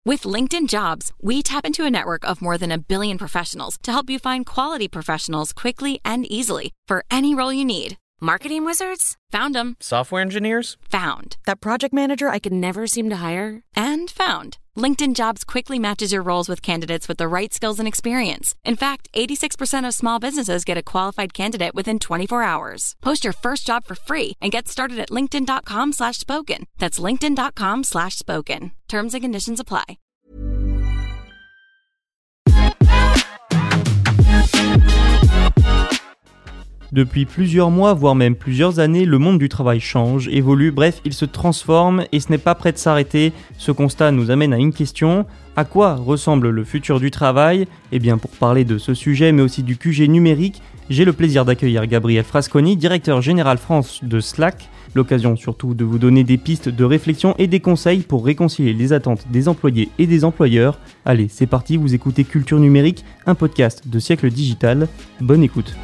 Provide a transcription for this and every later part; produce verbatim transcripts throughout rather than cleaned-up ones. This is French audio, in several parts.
With LinkedIn Jobs, we tap into a network of more than a billion professionals to help you find quality professionals quickly and easily for any role you need. Marketing wizards? Found them. Software engineers? Found. That project manager I could never seem to hire? And found. LinkedIn Jobs quickly matches your roles with candidates with the right skills and experience. In fact, eighty-six percent of small businesses get a qualified candidate within twenty-four hours. Post your first job for free and get started at linkedin.com slash spoken. That's linkedin.com slash spoken. Terms and conditions apply. Depuis plusieurs mois, voire même plusieurs années, le monde du travail change, évolue, bref, il se transforme et ce n'est pas prêt de s'arrêter. Ce constat nous amène à une question. À quoi ressemble le futur du travail ? Eh bien, pour parler de ce sujet, mais aussi du Q G numérique, j'ai le plaisir d'accueillir Gabriel Frasconi, directeur général France de Slack. L'occasion surtout de vous donner des pistes de réflexion et des conseils pour réconcilier les attentes des employés et des employeurs. Allez, c'est parti, vous écoutez Culture Numérique, un podcast de Siècle Digital. Bonne écoute.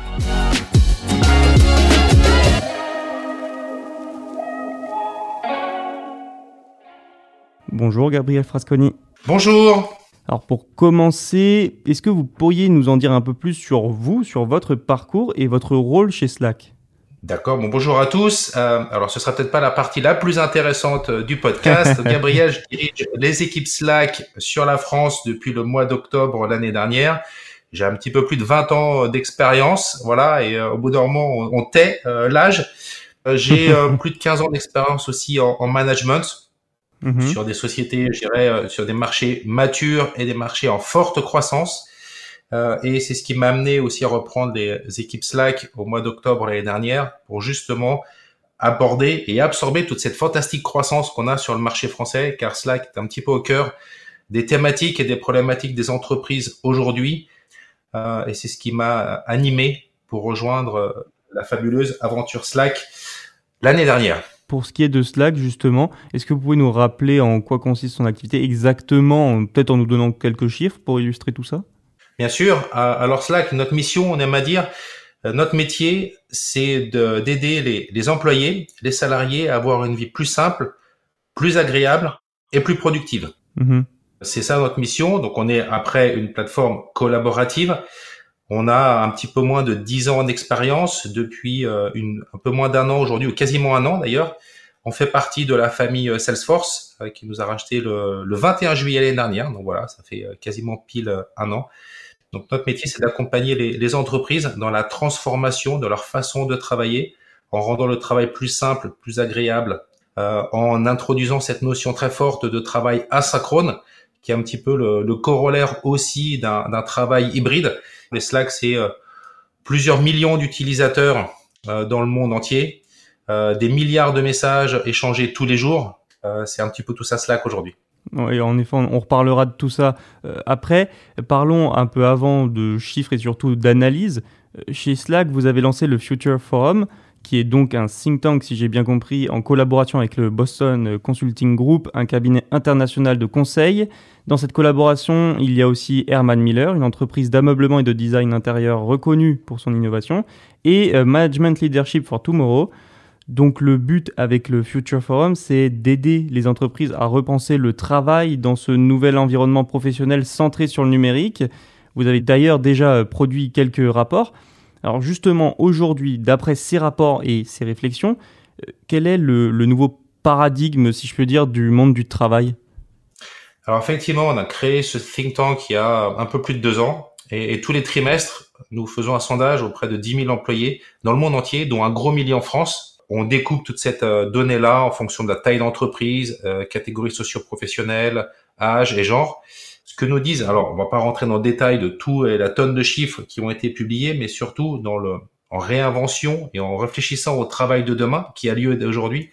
Bonjour Gabriel Frasconi. Bonjour. Alors pour commencer, est-ce que vous pourriez nous en dire un peu plus sur vous, sur votre parcours et votre rôle chez Slack ? D'accord, bon bonjour à tous. Euh, alors ce sera peut-être pas la partie la plus intéressante euh, du podcast. Gabriel, je dirige les équipes Slack sur la France depuis le mois d'octobre l'année dernière. J'ai un petit peu plus de vingt ans d'expérience, voilà, et euh, au bout d'un moment on, on tait euh, l'âge. Euh, j'ai euh, plus de quinze ans d'expérience aussi en, en management. Mmh. Sur des sociétés, je dirais, euh, sur des marchés matures et des marchés en forte croissance. Euh, et c'est ce qui m'a amené aussi à reprendre les équipes Slack au mois d'octobre l'année dernière pour justement aborder et absorber toute cette fantastique croissance qu'on a sur le marché français, car Slack est un petit peu au cœur des thématiques et des problématiques des entreprises aujourd'hui. Euh, et c'est ce qui m'a animé pour rejoindre la fabuleuse aventure Slack l'année dernière. Pour ce qui est de Slack, justement, est-ce que vous pouvez nous rappeler en quoi consiste son activité exactement, peut-être en nous donnant quelques chiffres pour illustrer tout ça ? Bien sûr. Alors Slack, notre mission, on aime à dire, notre métier, c'est de, d'aider les, les employés, les salariés à avoir une vie plus simple, plus agréable et plus productive. Mmh. C'est ça notre mission. Donc on est après une plateforme collaborative. On a un petit peu moins de dix ans d'expérience depuis euh, une, un peu moins d'un an aujourd'hui, ou quasiment un an d'ailleurs. On fait partie de la famille Salesforce euh, qui nous a racheté le, le vingt et un juillet l'année dernière. Donc voilà, ça fait quasiment pile un an. Donc notre métier, c'est d'accompagner les, les entreprises dans la transformation de leur façon de travailler, en rendant le travail plus simple, plus agréable, euh, en introduisant cette notion très forte de travail asynchrone, qui est un petit peu le, le corollaire aussi d'un, d'un travail hybride. Les Slack, c'est euh, plusieurs millions d'utilisateurs euh, dans le monde entier, euh, des milliards de messages échangés tous les jours. Euh, c'est un petit peu tout ça Slack aujourd'hui. Oui, en effet, on reparlera de tout ça euh, après. Parlons un peu avant de chiffres et surtout d'analyse. Chez Slack, vous avez lancé le Future Forum, qui est donc un think tank, si j'ai bien compris, en collaboration avec le Boston Consulting Group, un cabinet international de conseil. Dans cette collaboration, il y a aussi Herman Miller, une entreprise d'ameublement et de design intérieur reconnue pour son innovation, et euh, Management Leadership for Tomorrow. Donc le but avec le Future Forum, c'est d'aider les entreprises à repenser le travail dans ce nouvel environnement professionnel centré sur le numérique. Vous avez d'ailleurs déjà produit quelques rapports. Alors justement, aujourd'hui, d'après ces rapports et ces réflexions, quel est le, le nouveau paradigme, si je peux dire, du monde du travail ? Alors effectivement, on a créé ce think tank il y a un peu plus de deux ans. Et, et tous les trimestres, nous faisons un sondage auprès de dix mille employés dans le monde entier, dont un gros millier en France. On découpe toute cette euh, donnée-là en fonction de la taille d'entreprise, euh, catégorie socio-professionnelle, âge et genre. Ce que nous disent, alors on va pas rentrer dans le détail de tout et la tonne de chiffres qui ont été publiés, mais surtout dans le, en réinvention et en réfléchissant au travail de demain qui a lieu aujourd'hui,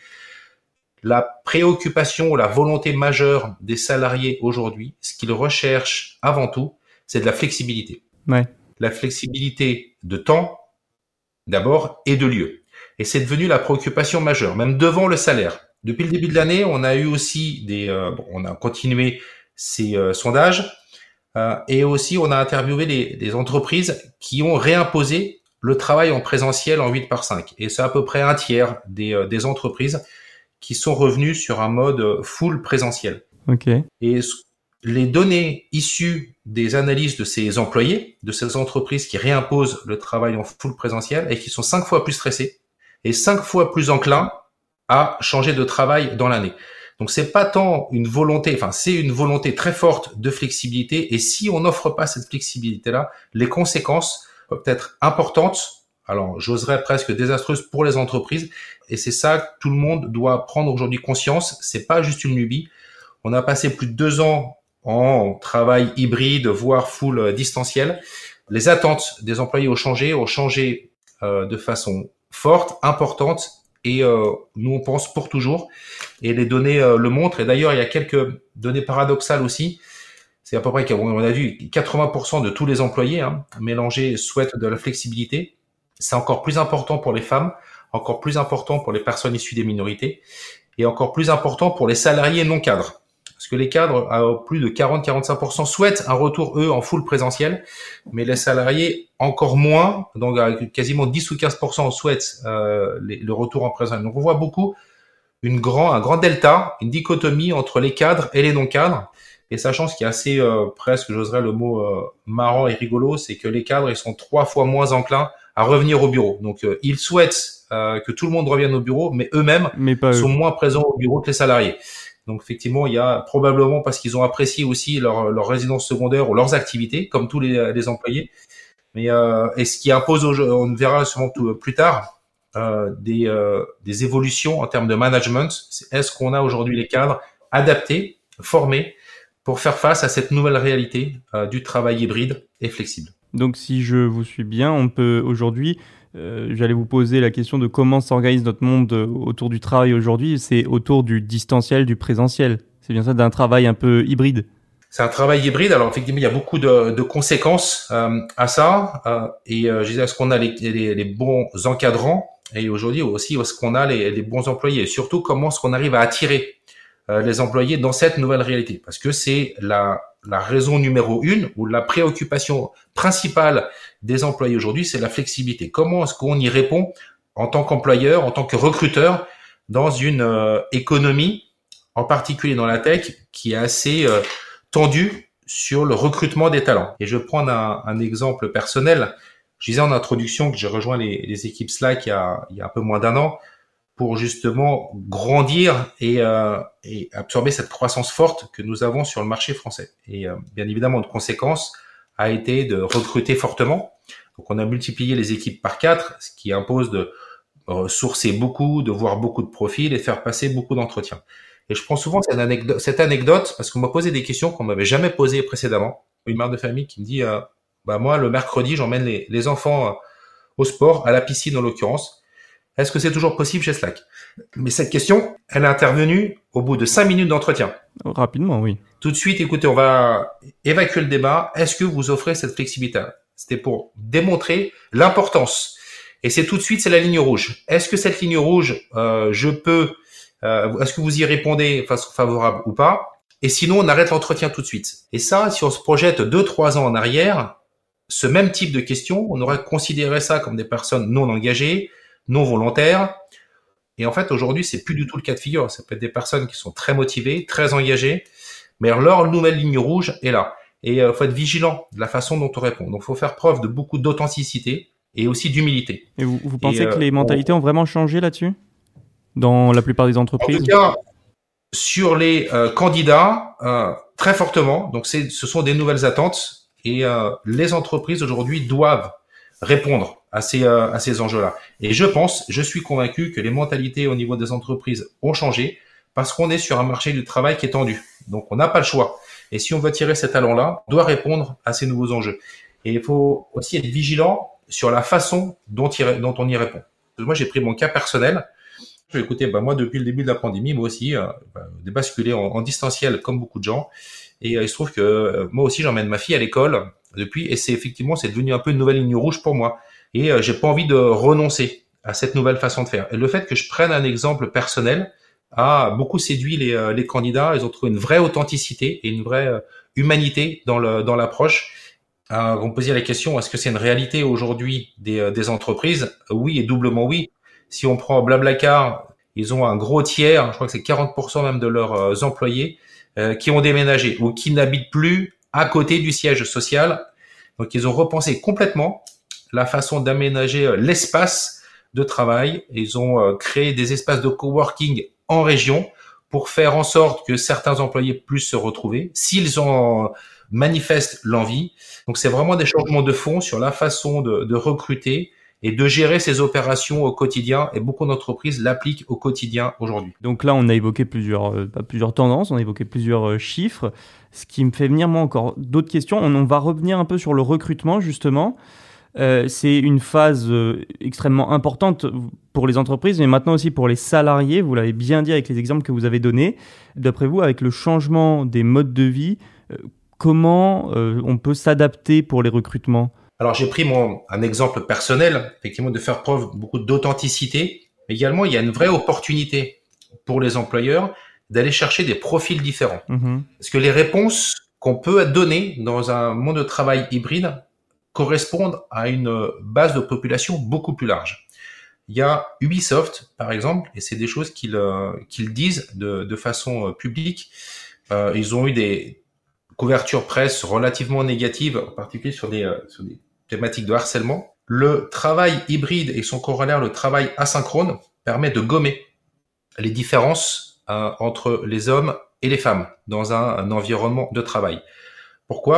la préoccupation ou la volonté majeure des salariés aujourd'hui, ce qu'ils recherchent avant tout, c'est de la flexibilité. Ouais. La flexibilité de temps, d'abord, et de lieu. Et c'est devenu la préoccupation majeure, même devant le salaire. Depuis le début de l'année, on a eu aussi des, euh, bon, on a continué ces euh, sondages euh, et aussi on a interviewé les, les entreprises qui ont réimposé le travail en présentiel en huit par cinq. Et c'est à peu près un tiers des, euh, des entreprises qui sont revenues sur un mode full présentiel. Okay. Et ce, les données issues des analyses de ces employés, de ces entreprises qui réimposent le travail en full présentiel et qui sont cinq fois plus stressés et cinq fois plus enclins à changer de travail dans l'année. Donc c'est pas tant une volonté, enfin c'est une volonté très forte de flexibilité, et si on n'offre pas cette flexibilité-là, les conséquences peuvent être importantes, alors j'oserais presque désastreuses pour les entreprises, et c'est ça que tout le monde doit prendre aujourd'hui conscience. C'est pas juste une lubie. On a passé plus de deux ans en travail hybride, voire full distanciel. Les attentes des employés ont changé, ont changé euh, de façon forte, importante, et euh, nous on pense pour toujours. Et les données euh, le montrent. Et d'ailleurs, il y a quelques données paradoxales aussi. C'est à peu près qu'on a vu quatre-vingts pour cent de tous les employés hein, mélangés souhaitent de la flexibilité. C'est encore plus important pour les femmes, encore plus important pour les personnes issues des minorités, et encore plus important pour les salariés non cadres. Parce que les cadres, à plus de quarante à quarante-cinq pour cent, souhaitent un retour, eux, en full présentiel, mais les salariés, encore moins, donc quasiment dix ou quinze pour cent souhaitent euh, les, le retour en présentiel. Donc on voit beaucoup une grand, un grand delta, une dichotomie entre les cadres et les non-cadres. Et sachant ce qui est assez, euh, presque, j'oserais le mot euh, marrant et rigolo, c'est que les cadres, ils sont trois fois moins enclins à revenir au bureau. Donc, euh, ils souhaitent euh, que tout le monde revienne au bureau, mais eux-mêmes mais pas sont eux. moins présents au bureau que les salariés. Donc, effectivement, il y a probablement parce qu'ils ont apprécié aussi leur, leur résidence secondaire ou leurs activités, comme tous les, les employés. Mais euh, et ce qui impose, on verra sûrement tout, plus tard, euh, des, euh, des évolutions en termes de management. Est-ce qu'on a aujourd'hui les cadres adaptés, formés, pour faire face à cette nouvelle réalité euh, du travail hybride et flexible. Donc si je vous suis bien, on peut aujourd'hui, euh, j'allais vous poser la question de comment s'organise notre monde autour du travail aujourd'hui, c'est autour du distanciel, du présentiel. C'est bien ça, d'un travail un peu hybride. C'est un travail hybride. Alors effectivement, il y a beaucoup de, de conséquences euh, à ça. Euh, et euh, je disais, est-ce qu'on a les, les, les bons encadrants, et aujourd'hui aussi, est-ce qu'on a les, les bons employés, et surtout comment est-ce qu'on arrive à attirer les employés dans cette nouvelle réalité, parce que c'est la, la raison numéro une ou la préoccupation principale des employés aujourd'hui, c'est la flexibilité. Comment est-ce qu'on y répond en tant qu'employeur, en tant que recruteur, dans une euh, économie, en particulier dans la tech, qui est assez euh, tendue sur le recrutement des talents. Et je vais prendre un, un exemple personnel. Je disais en introduction que j'ai rejoint les, les équipes Slack il y, a, il y a un peu moins d'un an, pour justement grandir et, euh, et absorber cette croissance forte que nous avons sur le marché français. Et euh, bien évidemment, une conséquence a été de recruter fortement. Donc on a multiplié les équipes par quatre, ce qui impose de euh, sourcer beaucoup, de voir beaucoup de profils et de faire passer beaucoup d'entretiens. Et je prends souvent cette anecdote, cette anecdote parce qu'on m'a posé des questions qu'on m'avait jamais posées précédemment. Une mère de famille qui me dit euh, bah moi, le mercredi, j'emmène les, les enfants euh, au sport, à la piscine en l'occurrence. Est-ce que c'est toujours possible chez Slack? Mais cette question, elle est intervenue au bout de cinq minutes d'entretien. Rapidement, oui. Tout de suite, écoutez, on va évacuer le débat. Est-ce que vous offrez cette flexibilité? C'était pour démontrer l'importance. Et c'est tout de suite, c'est la ligne rouge. Est-ce que cette ligne rouge, euh, je peux, euh, est-ce que vous y répondez de façon favorable ou pas? Et sinon, on arrête l'entretien tout de suite. Et ça, si on se projette deux, trois ans en arrière, ce même type de question, on aurait considéré ça comme des personnes non engagées, non volontaires. Et en fait, aujourd'hui, c'est plus du tout le cas de figure. Ça peut être des personnes qui sont très motivées, très engagées, mais leur nouvelle ligne rouge est là. Et il euh, faut être vigilant de la façon dont on répond. Donc, il faut faire preuve de beaucoup d'authenticité et aussi d'humilité. Et vous, vous pensez et, euh, que les mentalités on... ont vraiment changé là-dessus dans la plupart des entreprises? En tout cas, sur les euh, candidats, euh, très fortement. Donc, c'est, ce sont des nouvelles attentes et euh, les entreprises aujourd'hui doivent répondre à ces, euh, à ces enjeux-là. Et je pense, je suis convaincu que les mentalités au niveau des entreprises ont changé parce qu'on est sur un marché du travail qui est tendu. Donc, on n'a pas le choix. Et si on veut tirer ces talents-là, on doit répondre à ces nouveaux enjeux. Et il faut aussi être vigilant sur la façon dont, il, dont on y répond. Moi, j'ai pris mon cas personnel. Je vais écouter, bah, moi, depuis le début de la pandémie, moi aussi, euh, bah, de basculer en, en distanciel comme beaucoup de gens. Et euh, il se trouve que euh, moi aussi, j'emmène ma fille à l'école depuis, et c'est effectivement, c'est devenu un peu une nouvelle ligne rouge pour moi. Et euh, j'ai pas envie de renoncer à cette nouvelle façon de faire. Et le fait que je prenne un exemple personnel a beaucoup séduit les, euh, les candidats. Ils ont trouvé une vraie authenticité et une vraie euh, humanité dans le dans l'approche. Euh, on peut se dire la question, est-ce que c'est une réalité aujourd'hui des, euh, des entreprises? Oui, et doublement oui. Si on prend Blablacar, ils ont un gros tiers, je crois que c'est quarante pour cent même de leurs euh, employés euh, qui ont déménagé ou qui n'habitent plus à côté du siège social. Donc, ils ont repensé complètement la façon d'aménager l'espace de travail. Ils ont euh, créé des espaces de coworking en région pour faire en sorte que certains employés puissent se retrouver s'ils en manifestent l'envie. Donc, c'est vraiment des changements de fond sur la façon de, de recruter et de gérer ces opérations au quotidien. Et beaucoup d'entreprises l'appliquent au quotidien aujourd'hui. Donc là, on a évoqué plusieurs, euh, plusieurs tendances, on a évoqué plusieurs euh, chiffres, ce qui me fait venir, moi, encore d'autres questions. On, on va revenir un peu sur le recrutement, justement. Euh, c'est une phase euh, extrêmement importante pour les entreprises, mais maintenant aussi pour les salariés. Vous l'avez bien dit avec les exemples que vous avez donnés. D'après vous, avec le changement des modes de vie, euh, comment euh, on peut s'adapter pour les recrutements ? Alors, j'ai pris mon, un exemple personnel, effectivement, de faire preuve beaucoup d'authenticité. Mais également, il y a une vraie opportunité pour les employeurs d'aller chercher des profils différents. Mmh. Parce que les réponses qu'on peut donner dans un monde de travail hybride correspondent à une base de population beaucoup plus large. Il y a Ubisoft, par exemple, et c'est des choses qu'ils, euh, qu'ils disent de, de façon publique. Euh, ils ont eu des couvertures presse relativement négatives, en particulier sur des, euh, sur des thématiques de harcèlement. Le travail hybride et son corollaire, le travail asynchrone, permet de gommer les différences euh, entre les hommes et les femmes dans un, un environnement de travail. Pourquoi ?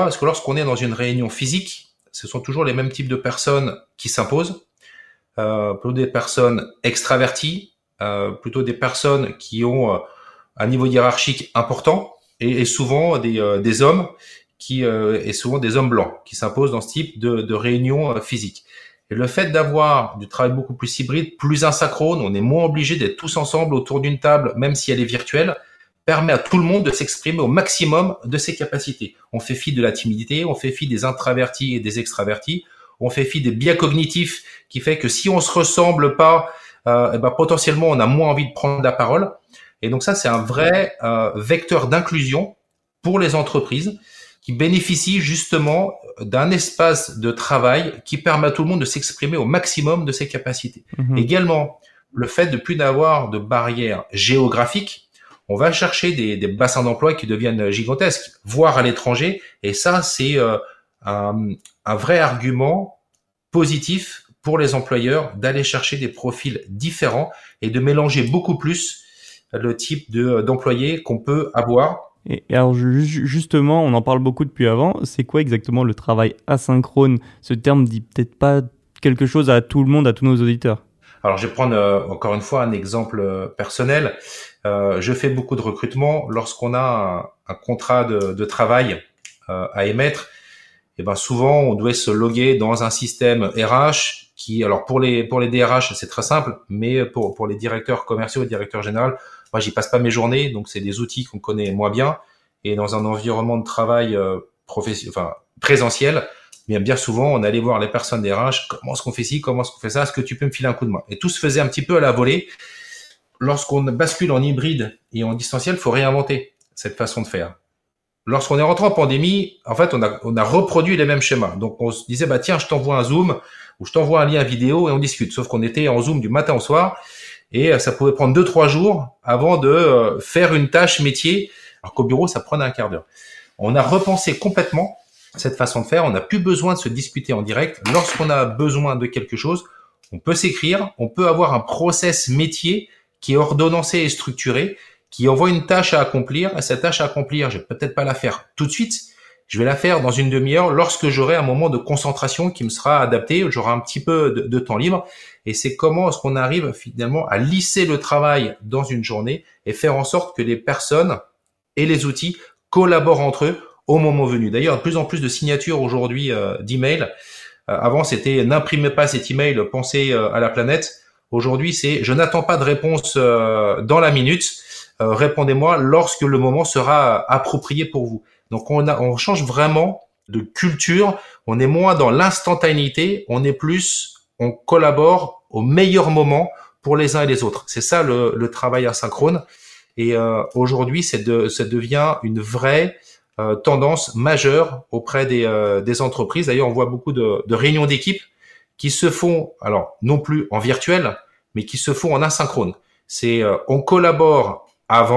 Parce que lorsqu'on est dans une réunion physique, ce sont toujours les mêmes types de personnes qui s'imposent, euh, plutôt des personnes extraverties, euh, plutôt des personnes qui ont euh, un niveau hiérarchique important, et, et souvent des, euh, des hommes qui euh, et souvent des hommes blancs qui s'imposent dans ce type de, de réunion euh, physique. Et le fait d'avoir du travail beaucoup plus hybride, plus asynchrone, on est moins obligé d'être tous ensemble autour d'une table, même si elle est virtuelle, permet à tout le monde de s'exprimer au maximum de ses capacités. On fait fi de la timidité, on fait fi des introvertis et des extravertis, on fait fi des biais cognitifs qui fait que si on se ressemble pas, euh, et ben potentiellement on a moins envie de prendre la parole. Et donc ça, c'est un vrai euh, vecteur d'inclusion pour les entreprises qui bénéficient justement d'un espace de travail qui permet à tout le monde de s'exprimer au maximum de ses capacités. Mmh. Également, le fait de plus n'avoir de barrières géographiques, on va chercher des, des bassins d'emploi qui deviennent gigantesques, voire à l'étranger. Et ça, c'est euh, un, un vrai argument positif pour les employeurs d'aller chercher des profils différents et de mélanger beaucoup plus le type de, d'employés qu'on peut avoir. Et alors justement, on en parle beaucoup depuis avant, c'est quoi exactement le travail asynchrone ? Ce terme dit peut-être pas quelque chose à tout le monde, à tous nos auditeurs. Alors je vais prendre euh, encore une fois un exemple euh, personnel. Euh, je fais beaucoup de recrutement. Lorsqu'on a un, un contrat de, de travail euh, à émettre, et ben souvent on doit se loguer dans un système R H qui, alors pour les pour les D R H c'est très simple, mais pour pour les directeurs commerciaux et directeurs généraux, moi, j'y passe pas mes journées, donc c'est des outils qu'on connaît moins bien. Et dans un environnement de travail euh, professionnel, enfin présentiel, bien bien souvent, on allait voir les personnes des R H. Comment est-ce qu'on fait ci, comment est-ce qu'on fait ça ? Est-ce que tu peux me filer un coup de main ? Et tout se faisait un petit peu à la volée. Lorsqu'on bascule en hybride et en distanciel, il faut réinventer cette façon de faire. Lorsqu'on est rentré en pandémie, en fait, on a on a reproduit les mêmes schémas. Donc on se disait bah tiens, je t'envoie un Zoom ou je t'envoie un lien vidéo et on discute. Sauf qu'on était en Zoom du matin au soir. Et ça pouvait prendre deux, trois jours avant de faire une tâche métier, alors qu'au bureau, ça prenait un quart d'heure. On a repensé complètement cette façon de faire. On n'a plus besoin de se disputer en direct. Lorsqu'on a besoin de quelque chose, on peut s'écrire, on peut avoir un process métier qui est ordonnancé et structuré, qui envoie une tâche à accomplir. Et cette tâche à accomplir, je vais peut-être pas la faire tout de suite. Je vais la faire dans une demi-heure lorsque j'aurai un moment de concentration qui me sera adapté, j'aurai un petit peu de, de temps libre. Et c'est comment est-ce qu'on arrive finalement à lisser le travail dans une journée et faire en sorte que les personnes et les outils collaborent entre eux au moment venu. D'ailleurs, de plus en plus de signatures aujourd'hui euh, d'emails. Euh, avant, c'était n'imprimez pas cet email, pensez euh, à la planète. Aujourd'hui, c'est je n'attends pas de réponse euh, dans la minute. Euh, répondez-moi lorsque le moment sera approprié pour vous. Donc on, a, on change vraiment de culture, on est moins dans l'instantanéité, on est plus, on collabore au meilleur moment pour les uns et les autres. C'est ça le, le travail asynchrone. Et euh, aujourd'hui, c'est de, ça devient une vraie euh, tendance majeure auprès des, euh, des entreprises. D'ailleurs, on voit beaucoup de, de réunions d'équipe qui se font, alors non plus en virtuel, mais qui se font en asynchrone. C'est euh, on collabore avant,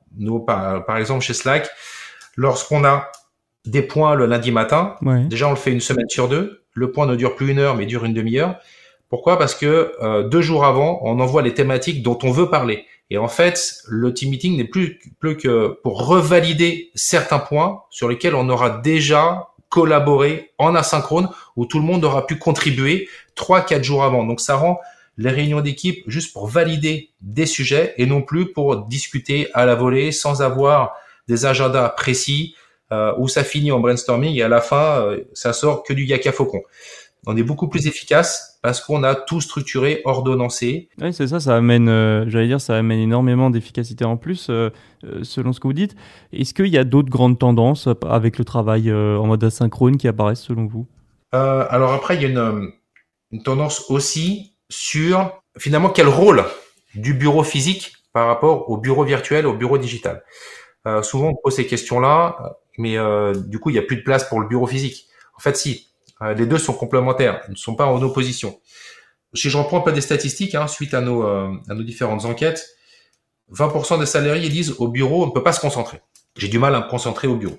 nous, par, par exemple, chez Slack, lorsqu'on a des points le lundi matin, ouais. déjà on le fait une semaine sur deux. Le point ne dure plus une heure, mais dure une demi-heure. Pourquoi ? Parce que euh, deux jours avant, on envoie les thématiques dont on veut parler. Et en fait, le team meeting n'est plus, plus que pour revalider certains points sur lesquels on aura déjà collaboré en asynchrone, où tout le monde aura pu contribuer trois, quatre jours avant. Donc ça rend les réunions d'équipe juste pour valider des sujets et non plus pour discuter à la volée sans avoir des agendas précis euh, où ça finit en brainstorming et à la fin, euh, ça sort que du yaka faucon. On est beaucoup plus efficace parce qu'on a tout structuré, ordonnancé. Oui, c'est ça, ça amène, euh, j'allais dire, ça amène énormément d'efficacité en plus, euh, euh, selon ce que vous dites. Est-ce qu'il y a d'autres grandes tendances avec le travail euh, en mode asynchrone qui apparaissent selon vous ? euh, Alors après, il y a une, une tendance aussi sur finalement quel rôle du bureau physique par rapport au bureau virtuel, au bureau digital. Euh, souvent, on pose ces questions-là, mais euh, du coup, il n'y a plus de place pour le bureau physique. En fait, si. Les deux sont complémentaires, ils ne sont pas en opposition. Si je reprends un peu des statistiques, hein, suite à nos, euh, à nos différentes enquêtes, vingt pour cent des salariés disent au bureau, on ne peut pas se concentrer. J'ai du mal à me concentrer au bureau.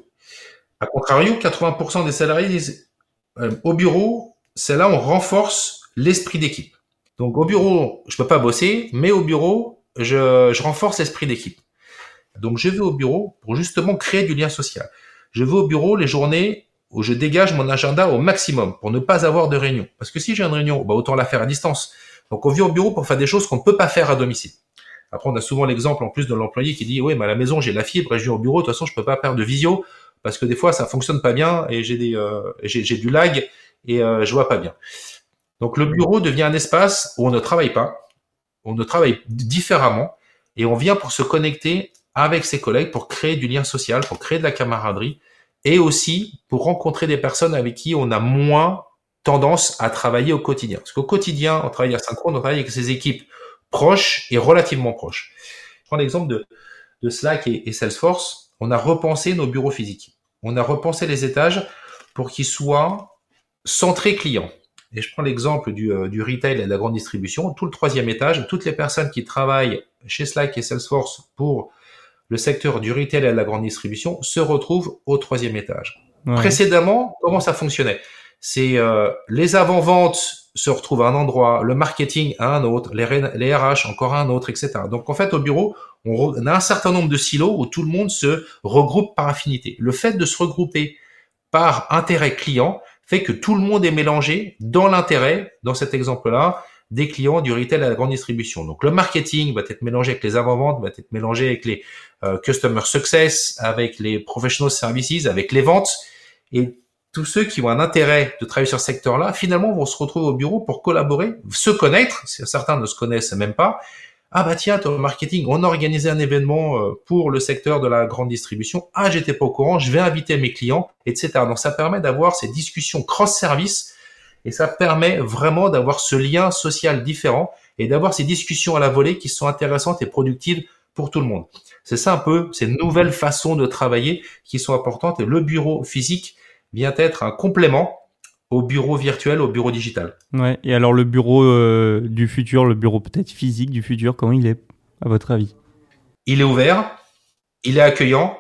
A contrario, quatre-vingts pour cent des salariés disent euh, au bureau, c'est là où on renforce l'esprit d'équipe. Donc au bureau, je peux pas bosser, mais au bureau, je, je renforce l'esprit d'équipe. Donc je vais au bureau pour justement créer du lien social. Je vais au bureau les journées où je dégage mon agenda au maximum pour ne pas avoir de réunion. Parce que si j'ai une réunion, bah autant la faire à distance. Donc on vient au bureau pour faire des choses qu'on ne peut pas faire à domicile. Après, on a souvent l'exemple en plus de l'employé qui dit « Oui, mais à la maison, j'ai la fibre et je viens au bureau, de toute façon, je peux pas faire de visio parce que des fois, ça fonctionne pas bien et j'ai des euh, j'ai, j'ai du lag et euh, je vois pas bien. » Donc le bureau devient un espace où on ne travaille pas, on ne travaille différemment et on vient pour se connecter avec ses collègues, pour créer du lien social, pour créer de la camaraderie, et aussi pour rencontrer des personnes avec qui on a moins tendance à travailler au quotidien. Parce qu'au quotidien, on travaille asynchrone, on travaille avec ses équipes proches et relativement proches. Je prends l'exemple de, de Slack et, et Salesforce. On a repensé nos bureaux physiques. On a repensé les étages pour qu'ils soient centrés clients. Et je prends l'exemple du, euh, du retail et de la grande distribution. Tout le troisième étage, toutes les personnes qui travaillent chez Slack et Salesforce pour le secteur du retail et de la grande distribution se retrouve au troisième étage. Ouais. Précédemment, comment ça fonctionnait ? C'est euh, les avant-ventes se retrouvent à un endroit, le marketing à un autre, les, les R H encore à un autre, et cetera. Donc en fait, au bureau, on, on a un certain nombre de silos où tout le monde se regroupe par affinité. Le fait de se regrouper par intérêt client fait que tout le monde est mélangé dans l'intérêt, dans cet exemple-là, des clients du retail à la grande distribution. Donc le marketing va être mélangé avec les avant-ventes, va être mélangé avec les euh, customer success, avec les professional services, avec les ventes. Et tous ceux qui ont un intérêt de travailler sur ce secteur-là, finalement, vont se retrouver au bureau pour collaborer, se connaître. Certains ne se connaissent même pas. Ah bah tiens, toi, marketing, on a organisé un événement pour le secteur de la grande distribution. Ah, j'étais pas au courant, je vais inviter mes clients, et cetera. Donc ça permet d'avoir ces discussions cross-service. Et ça permet vraiment d'avoir ce lien social différent et d'avoir ces discussions à la volée qui sont intéressantes et productives pour tout le monde. C'est ça un peu, ces nouvelles façons de travailler qui sont importantes. Et le bureau physique vient être un complément au bureau virtuel, au bureau digital. Ouais. Et alors le bureau euh, du futur, le bureau peut-être physique du futur, comment il est, à votre avis ? Il est ouvert, il est accueillant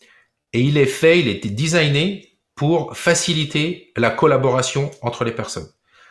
et il est fait, il est designé pour faciliter la collaboration entre les personnes.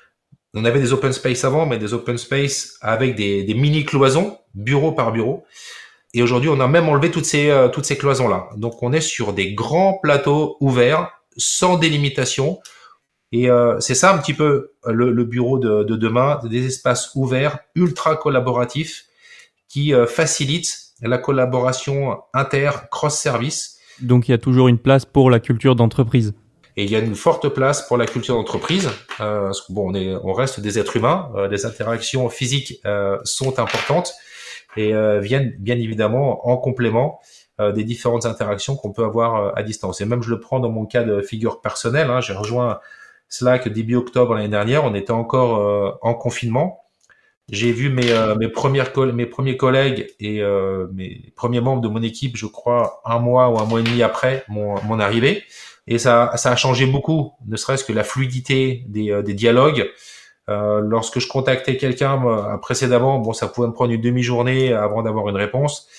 On avait des open space avant, mais des open space avec des, des mini cloisons, bureau par bureau. Et aujourd'hui, on a même enlevé toutes ces, euh, toutes ces cloisons-là. Donc, on est sur des grands plateaux ouverts, sans délimitation. Et euh, c'est ça un petit peu le, le bureau de, de demain, des espaces ouverts, ultra collaboratifs, qui euh, facilitent la collaboration inter, cross-service. Donc, il y a toujours une place pour la culture d'entreprise. Et il y a une forte place pour la culture d'entreprise. Euh, parce que bon, on est, on reste des êtres humains. Euh, les interactions physiques euh, sont importantes et euh, viennent bien évidemment en complément euh, des différentes interactions qu'on peut avoir euh, à distance. Et même, je le prends dans mon cas de figure personnelle. Hein, j'ai rejoint Slack début octobre l'année dernière. On était encore euh, en confinement. J'ai vu mes, euh, mes, premières coll- mes premiers collègues et euh, mes premiers membres de mon équipe, je crois, un mois ou un mois et demi après mon, mon arrivée. Et ça, ça a changé beaucoup, ne serait-ce que la fluidité des, euh, des dialogues. Euh, lorsque je contactais quelqu'un moi, précédemment, bon, ça pouvait me prendre une demi-journée avant d'avoir une réponse.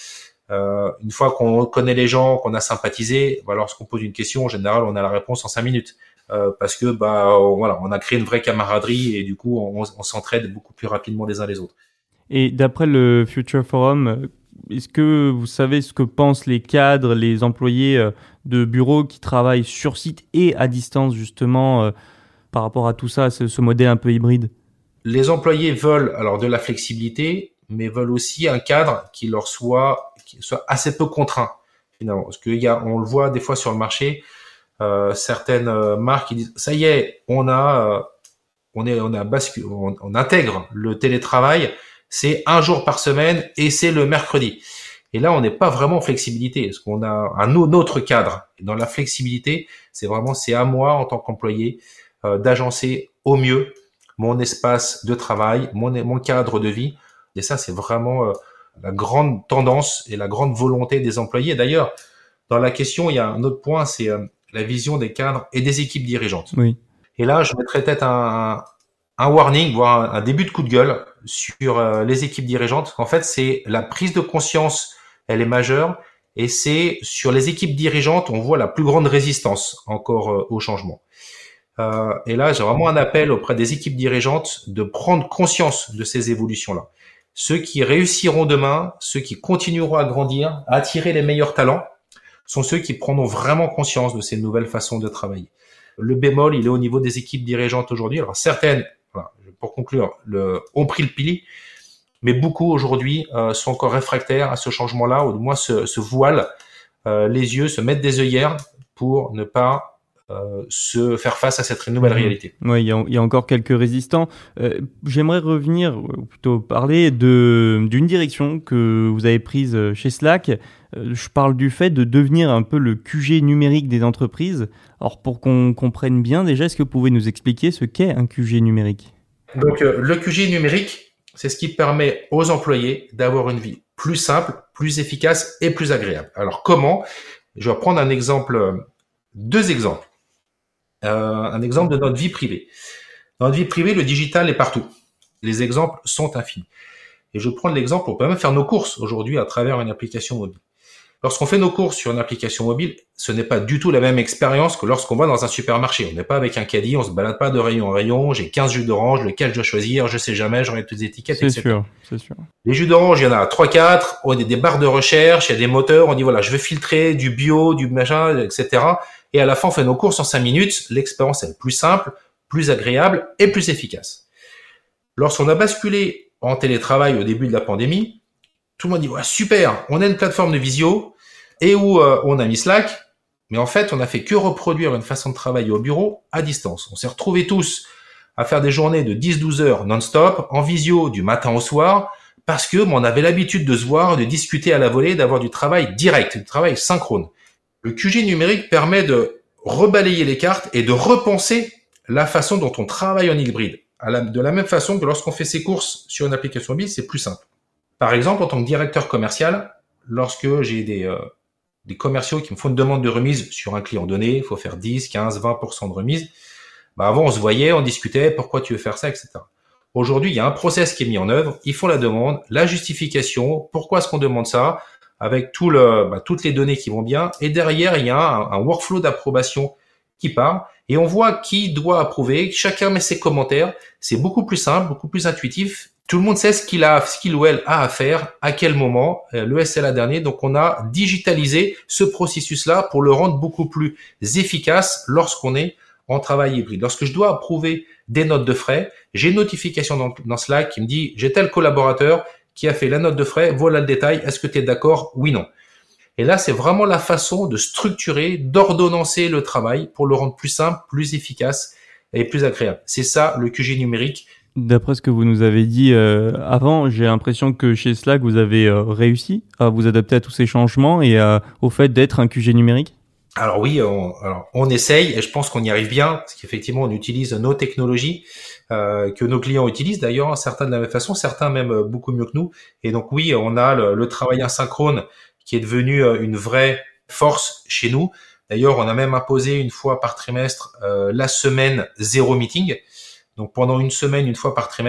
Euh, une fois qu'on connaît les gens, qu'on a sympathisé, bah, lorsqu'on pose une question, en général, on a la réponse en cinq minutes. Euh, parce que bah on, voilà, on a créé une vraie camaraderie et du coup, on, on s'entraide beaucoup plus rapidement les uns les autres. Et d'après le Future Forum, est-ce que vous savez ce que pensent les cadres, les employés de bureaux qui travaillent sur site et à distance justement euh, par rapport à tout ça, ce, ce modèle un peu hybride? Les employés veulent alors de la flexibilité, mais veulent aussi un cadre qui leur soit, qui soit assez peu contraint finalement. Parce qu'il y a, on le voit des fois sur le marché, euh, certaines marques qui disent ça y est, on a, euh, on est, on a bascule, on, on intègre le télétravail. C'est un jour par semaine et c'est le mercredi. Et là, on n'est pas vraiment en flexibilité, parce qu'on a un autre cadre. Et dans la flexibilité, c'est vraiment, c'est à moi en tant qu'employé euh, d'agencer au mieux mon espace de travail, mon, mon cadre de vie. Et ça, c'est vraiment euh, la grande tendance et la grande volonté des employés. D'ailleurs, dans la question, il y a un autre point, c'est euh, la vision des cadres et des équipes dirigeantes. Oui. Et là, je mettrais peut-être un, un warning, voire un, un début de coup de gueule sur euh, les équipes dirigeantes. En fait, c'est la prise de conscience, elle est majeure, et c'est sur les équipes dirigeantes, on voit la plus grande résistance encore euh, au changement. Euh, et là, j'ai vraiment un appel auprès des équipes dirigeantes de prendre conscience de ces évolutions-là. Ceux qui réussiront demain, ceux qui continueront à grandir, à attirer les meilleurs talents, sont ceux qui prendront vraiment conscience de ces nouvelles façons de travailler. Le bémol, il est au niveau des équipes dirigeantes aujourd'hui. Alors certaines, voilà, pour conclure, le, ont pris le pli, mais beaucoup aujourd'hui euh, sont encore réfractaires à ce changement-là, ou du moins se, se voilent euh, les yeux, se mettent des œillères pour ne pas euh, se faire face à cette nouvelle mmh. réalité. Oui, il y, y a encore quelques résistants. Euh, j'aimerais revenir, ou plutôt parler de d'une direction que vous avez prise chez Slack. Euh, je parle du fait de devenir un peu le Q G numérique des entreprises. Alors pour qu'on comprenne bien déjà, est-ce que vous pouvez nous expliquer ce qu'est un Q G numérique? Donc euh, le Q G numérique, c'est ce qui permet aux employés d'avoir une vie plus simple, plus efficace et plus agréable. Alors comment? Je vais prendre un exemple, deux exemples. Euh, un exemple de notre vie privée. Dans notre vie privée, le digital est partout. Les exemples sont infinis. Et je prends l'exemple, on peut même faire nos courses aujourd'hui à travers une application mobile. Lorsqu'on fait nos courses sur une application mobile, ce n'est pas du tout la même expérience que lorsqu'on va dans un supermarché. On n'est pas avec un caddie, on se balade pas de rayon en rayon, j'ai quinze jus d'orange, lequel je dois choisir, je sais jamais, j'aurai toutes les étiquettes, c'est et cetera. C'est sûr, c'est sûr. Les jus d'orange, il y en a trois quatre, on a des barres de recherche, il y a des moteurs, on dit voilà, je veux filtrer du bio, du machin, et cetera. Et à la fin, on fait nos courses en cinq minutes, l'expérience est plus simple, plus agréable et plus efficace. Lorsqu'on a basculé en télétravail au début de la pandémie, tout le monde dit ouais, super, on a une plateforme de visio et où euh, on a mis Slack, mais en fait, on n'a fait que reproduire une façon de travailler au bureau à distance. On s'est retrouvés tous à faire des journées de dix douze heures non-stop, en visio du matin au soir, parce que bon, on avait l'habitude de se voir, de discuter à la volée, d'avoir du travail direct, du travail synchrone. Le Q G numérique permet de rebalayer les cartes et de repenser la façon dont on travaille en hybride. À la, de la même façon que lorsqu'on fait ses courses sur une application mobile, c'est plus simple. Par exemple, en tant que directeur commercial, lorsque j'ai des, euh, des commerciaux qui me font une demande de remise sur un client donné, il faut faire dix, quinze, vingt pour cent de remise. Bah avant, on se voyait, on discutait, pourquoi tu veux faire ça, et cetera. Aujourd'hui, il y a un process qui est mis en œuvre, ils font la demande, la justification, pourquoi est-ce qu'on demande ça, avec tout le, bah, toutes les données qui vont bien, et derrière, il y a un, un workflow d'approbation qui part, et on voit qui doit approuver, chacun met ses commentaires, c'est beaucoup plus simple, beaucoup plus intuitif, tout le monde sait ce qu'il a, ce qu'il ou elle a à faire, à quel moment, le S L A dernier, donc on a digitalisé ce processus-là pour le rendre beaucoup plus efficace lorsqu'on est en travail hybride. Lorsque je dois approuver des notes de frais, j'ai une notification dans, dans Slack qui me dit j'ai tel collaborateur qui a fait la note de frais, voilà le détail, est-ce que tu es d'accord? Oui, non. Et là, c'est vraiment la façon de structurer, d'ordonnancer le travail pour le rendre plus simple, plus efficace et plus agréable. C'est ça le Q G numérique. D'après ce que vous nous avez dit euh, avant, j'ai l'impression que chez Slack, vous avez euh, réussi à vous adapter à tous ces changements et à, au fait d'être un Q G numérique. Alors oui, on, alors on essaye et je pense qu'on y arrive bien parce qu'effectivement, on utilise nos technologies euh, que nos clients utilisent d'ailleurs, certains de la même façon, certains même beaucoup mieux que nous. Et donc oui, on a le, le travail asynchrone qui est devenu une vraie force chez nous. D'ailleurs, on a même imposé une fois par trimestre euh, la semaine zéro meeting. Donc pendant une semaine, une fois par trimestre,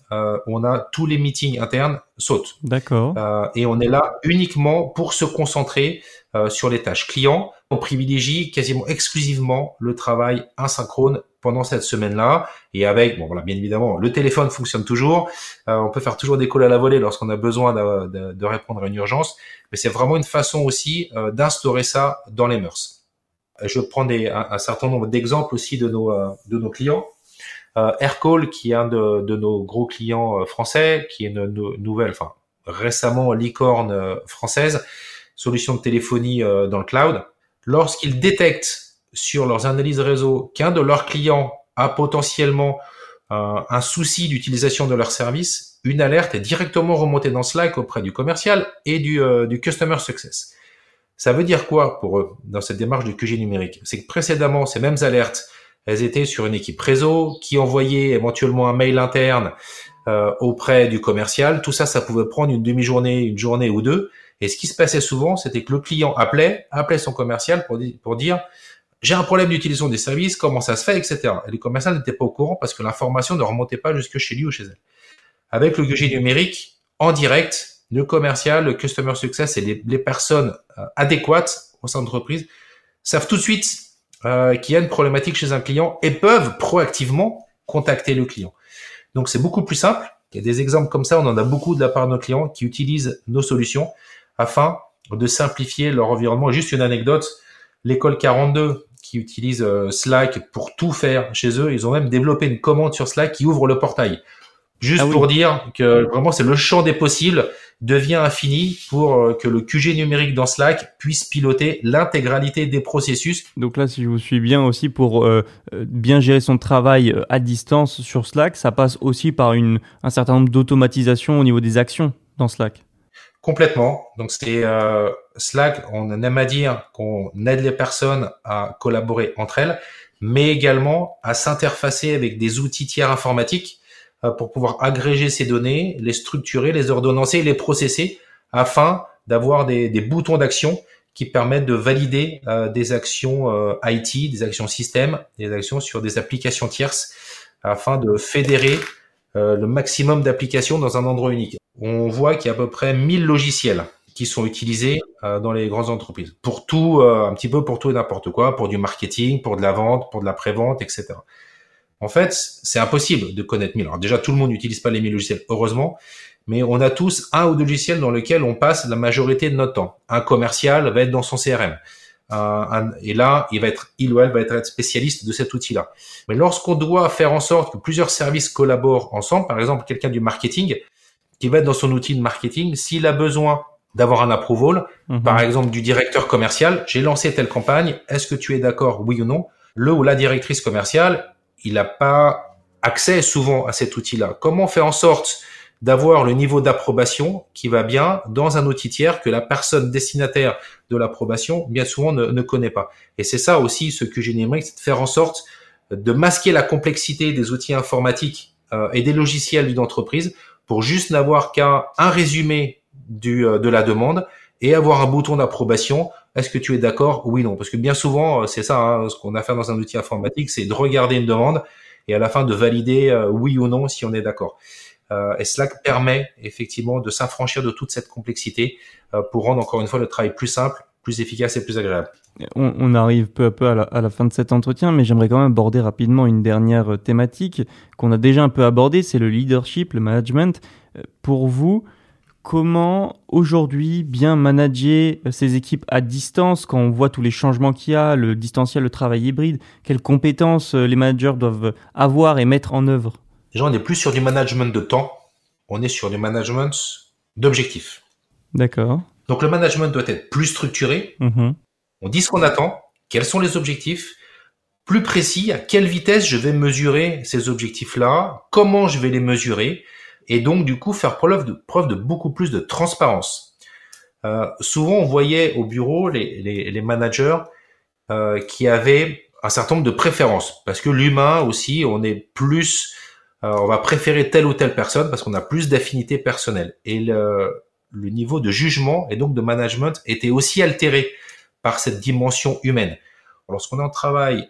euh, on a tous les meetings internes sautent. D'accord. Euh, et on est là uniquement pour se concentrer euh, sur les tâches clients. On privilégie quasiment exclusivement le travail asynchrone pendant cette semaine-là. Et avec, bon voilà, bien évidemment, le téléphone fonctionne toujours. Euh, on peut faire toujours des calls à la volée lorsqu'on a besoin de, de, de répondre à une urgence. Mais c'est vraiment une façon aussi euh, d'instaurer ça dans les mœurs. Je prends des, un, un certain nombre d'exemples aussi de nos, euh, de nos clients. Euh, Aircall, qui est un de, de nos gros clients euh, français, qui est une, une nouvelle, enfin récemment licorne euh, française, solution de téléphonie euh, dans le cloud. Lorsqu'ils détectent sur leurs analyses réseau qu'un de leurs clients a potentiellement euh, un souci d'utilisation de leur service, une alerte est directement remontée dans Slack auprès du commercial et du, euh, du Customer Success. Ça veut dire quoi pour eux dans cette démarche de Q G numérique? C'est que précédemment, ces mêmes alertes, elles étaient sur une équipe réseau qui envoyait éventuellement un mail interne euh, auprès du commercial. Tout ça, ça pouvait prendre une demi-journée, une journée ou deux. Et ce qui se passait souvent, c'était que le client appelait, appelait son commercial pour, di- pour dire « j'ai un problème d'utilisation des services, comment ça se fait, et cetera » Et le commercial n'était pas au courant parce que l'information ne remontait pas jusque chez lui ou chez elle. Avec le Q G numérique, en direct, le commercial, le Customer Success et les, les personnes euh, adéquates au sein de l'entreprise savent tout de suite euh, qu'il y a une problématique chez un client et peuvent proactivement contacter le client. Donc c'est beaucoup plus simple. Il y a des exemples comme ça, on en a beaucoup de la part de nos clients qui utilisent nos solutions afin de simplifier leur environnement. Juste une anecdote, l'école quarante-deux qui utilise euh, Slack pour tout faire chez eux, ils ont même développé une commande sur Slack qui ouvre le portail. Juste ah oui. pour dire que vraiment c'est le champ des possibles devient infini pour euh, que le Q G numérique dans Slack puisse piloter l'intégralité des processus. Donc là, si je vous suis bien aussi, pour euh, bien gérer son travail à distance sur Slack, ça passe aussi par une, un certain nombre d'automatisation au niveau des actions dans Slack. Complètement. Donc c'est euh, Slack, on aime à dire qu'on aide les personnes à collaborer entre elles, mais également à s'interfacer avec des outils tiers informatiques pour pouvoir agréger ces données, les structurer, les ordonnancer, les processer afin d'avoir des, des boutons d'action qui permettent de valider euh, des actions euh, I T, des actions système, des actions sur des applications tierces afin de fédérer euh, le maximum d'applications dans un endroit unique. On voit qu'il y a à peu près mille logiciels qui sont utilisés euh, dans les grandes entreprises pour tout, euh, un petit peu pour tout et n'importe quoi, pour du marketing, pour de la vente, pour de la pré-vente, et cetera. En fait, c'est impossible de connaître mille. Alors déjà, tout le monde n'utilise pas les mille logiciels, heureusement, mais on a tous un ou deux logiciels dans lesquels on passe la majorité de notre temps. Un commercial va être dans son C R M. Un, un, et là, il va être, il ou elle va être spécialiste de cet outil-là. Mais lorsqu'on doit faire en sorte que plusieurs services collaborent ensemble, par exemple, quelqu'un du marketing qui va être dans son outil de marketing, s'il a besoin d'avoir un approval, mmh. par exemple du directeur commercial, j'ai lancé telle campagne, est-ce que tu es d'accord, oui ou non? Le ou la directrice commerciale, il n'a pas accès souvent à cet outil-là. Comment faire en sorte d'avoir le niveau d'approbation qui va bien dans un outil tiers que la personne destinataire de l'approbation, bien souvent, ne, ne connaît pas. Et c'est ça aussi, ce Q G numérique, c'est de faire en sorte de masquer la complexité des outils informatiques euh, et des logiciels d'une entreprise pour juste n'avoir qu'un un résumé du, euh, de la demande et avoir un bouton d'approbation. Est-ce que tu es d'accord? Oui, non. Parce que bien souvent, c'est ça, hein, ce qu'on a à faire dans un outil informatique, c'est de regarder une demande et à la fin de valider euh, oui ou non si on est d'accord. Euh, et Slack permet effectivement de s'affranchir de toute cette complexité euh, pour rendre encore une fois le travail plus simple, plus efficace et plus agréable. On, on arrive peu à peu à la, à la fin de cet entretien, mais j'aimerais quand même aborder rapidement une dernière thématique qu'on a déjà un peu abordée, c'est le leadership, le management. Pour vous, comment aujourd'hui bien manager ces équipes à distance quand on voit tous les changements qu'il y a, le distanciel, le travail hybride? Quelles compétences les managers doivent avoir et mettre en œuvre? Déjà, on n'est plus sur du management de temps, on est sur du management d'objectifs. D'accord. Donc le management doit être plus structuré. Mmh. On dit ce qu'on attend, quels sont les objectifs, plus précis, à quelle vitesse je vais mesurer ces objectifs-là, comment je vais les mesurer, et donc du coup faire preuve de, preuve de beaucoup plus de transparence. Euh, souvent on voyait au bureau les, les, les managers euh, qui avaient un certain nombre de préférences, parce que l'humain aussi, on est plus, euh, on va préférer telle ou telle personne parce qu'on a plus d'affinités personnelles. Et le, le niveau de jugement et donc de management était aussi altéré par cette dimension humaine. Lorsqu'on est en travail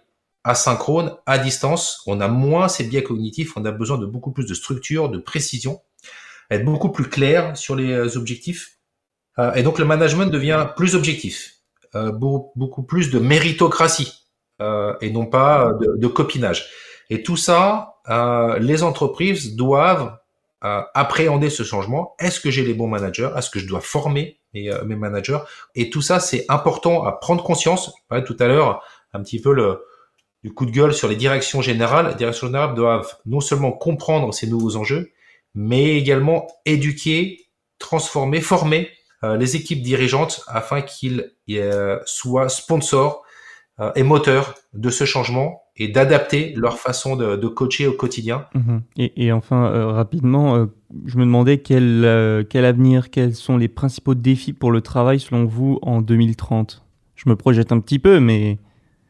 asynchrone, à distance. On a moins ces biais cognitifs, on a besoin de beaucoup plus de structure, de précision, être beaucoup plus clair sur les objectifs. Euh, et donc le management devient plus objectif, euh, beaucoup, beaucoup plus de méritocratie euh, et non pas de, de copinage. Et tout ça, euh, les entreprises doivent euh, appréhender ce changement. Est-ce que j'ai les bons managers? Est-ce que je dois former mes, euh, mes managers? Et tout ça, c'est important à prendre conscience. Je parlais tout à l'heure un petit peu le, du coup de gueule sur les directions générales. Les directions générales doivent non seulement comprendre ces nouveaux enjeux, mais également éduquer, transformer, former euh, les équipes dirigeantes afin qu'ils euh, soient sponsors euh, et moteurs de ce changement et d'adapter leur façon de, de coacher au quotidien. Mmh. Et, et enfin, euh, rapidement, euh, je me demandais quel, euh, quel avenir, quels sont les principaux défis pour le travail selon vous en deux mille trente? Je me projette un petit peu, mais...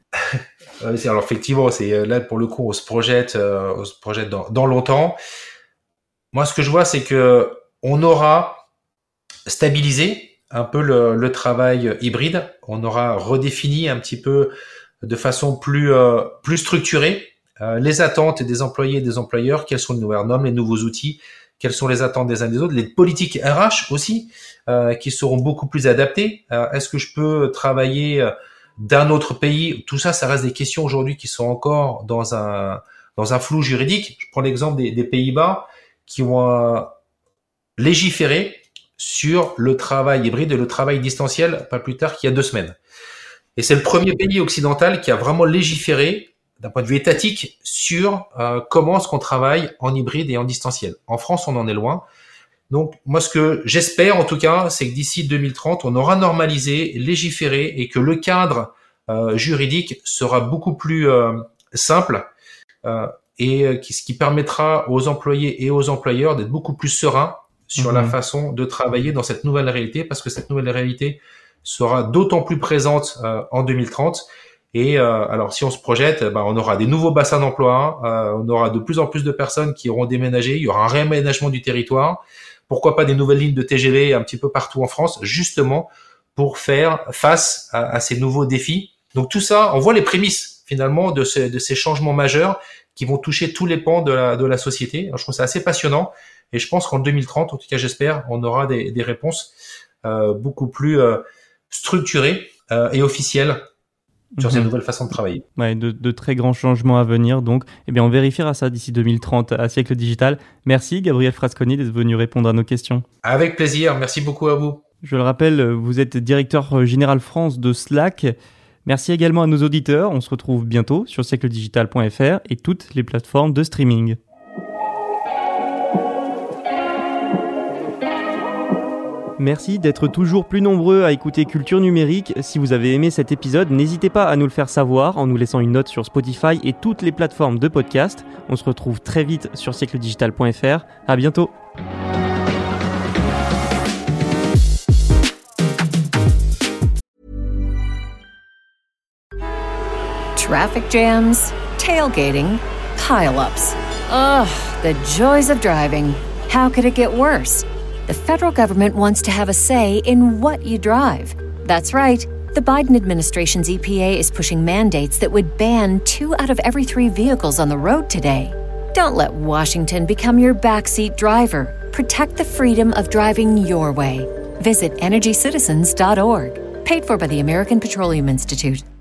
Alors effectivement, c'est là pour le coup, on se projette, euh, on se projette dans, dans longtemps. Moi, ce que je vois, c'est que on aura stabilisé un peu le, le travail hybride. On aura redéfini un petit peu de façon plus euh, plus structurée euh, les attentes des employés et des employeurs. Quelles sont les nouvelles normes, les nouveaux outils? Quelles sont les attentes des uns des autres? Les politiques R H aussi, euh, qui seront beaucoup plus adaptées. Euh, est-ce que je peux travailler euh, d'un autre pays? Tout ça, ça reste des questions aujourd'hui qui sont encore dans un dans un flou juridique. Je prends l'exemple des, des Pays-Bas qui ont euh, légiféré sur le travail hybride et le travail distanciel pas plus tard qu'il y a deux semaines. Et c'est le premier pays occidental qui a vraiment légiféré d'un point de vue étatique sur euh, comment est-ce qu'on travaille en hybride et en distanciel. En France, on en est loin. Donc, moi, ce que j'espère, en tout cas, c'est que d'ici deux mille trente, on aura normalisé, légiféré et que le cadre euh, juridique sera beaucoup plus euh, simple euh, et qui, ce qui permettra aux employés et aux employeurs d'être beaucoup plus sereins sur mmh. la façon de travailler dans cette nouvelle réalité, parce que cette nouvelle réalité sera d'autant plus présente euh, en deux mille trente. Et euh, alors, si on se projette, bah, on aura des nouveaux bassins d'emploi, euh, on aura de plus en plus de personnes qui auront déménagé, il y aura un réaménagement du territoire. Pourquoi pas des nouvelles lignes de T G V un petit peu partout en France, justement pour faire face à, à ces nouveaux défis. Donc tout ça, on voit les prémices finalement de, ce, de ces changements majeurs qui vont toucher tous les pans de la, de la société. Alors, je trouve ça assez passionnant et je pense qu'en deux mille trente, en tout cas j'espère, on aura des, des réponses euh, beaucoup plus euh, structurées euh, et officielles sur mmh. ces nouvelles façons de travailler. Ouais, de, de très grands changements à venir. Donc, eh bien, on vérifiera ça d'ici deux mille trente à Siècle Digital. Merci Gabriel Frasconi d'être venu répondre à nos questions. Avec plaisir. Merci beaucoup à vous. Je le rappelle, vous êtes directeur général France de Slack. Merci également à nos auditeurs. On se retrouve bientôt sur siècle digital point f r et toutes les plateformes de streaming. Merci d'être toujours plus nombreux à écouter Culture Numérique. Si vous avez aimé cet épisode, n'hésitez pas à nous le faire savoir en nous laissant une note sur Spotify et toutes les plateformes de podcast. On se retrouve très vite sur siècle digital point f r. À bientôt. Traffic jams, tailgating, pile-ups. Ugh, the joys of driving. How could it get worse? The federal government wants to have a say in what you drive. That's right. The Biden administration's E P A is pushing mandates that would ban two out of every three vehicles on the road today. Don't let Washington become your backseat driver. Protect the freedom of driving your way. Visit energy citizens dot org. Paid for by the American Petroleum Institute.